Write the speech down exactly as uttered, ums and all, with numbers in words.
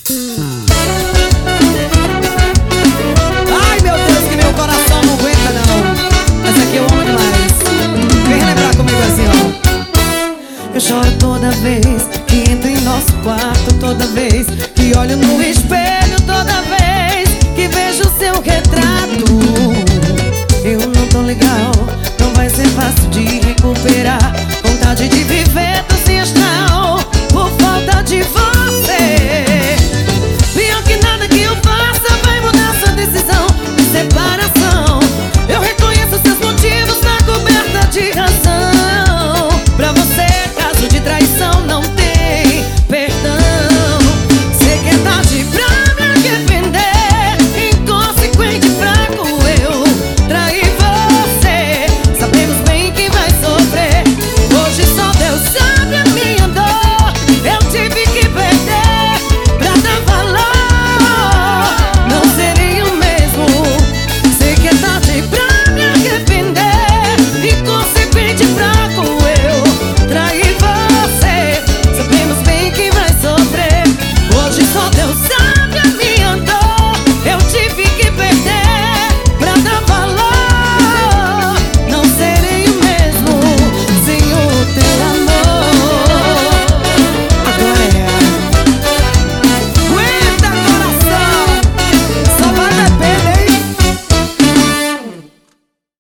Ai, meu Deus, que meu coração não aguenta, não. Essa aqui eu amo demais. Vem relembrar comigo assim, ó. Eu choro toda vez que entro em nosso quarto, toda vez que olho no espelho, toda vez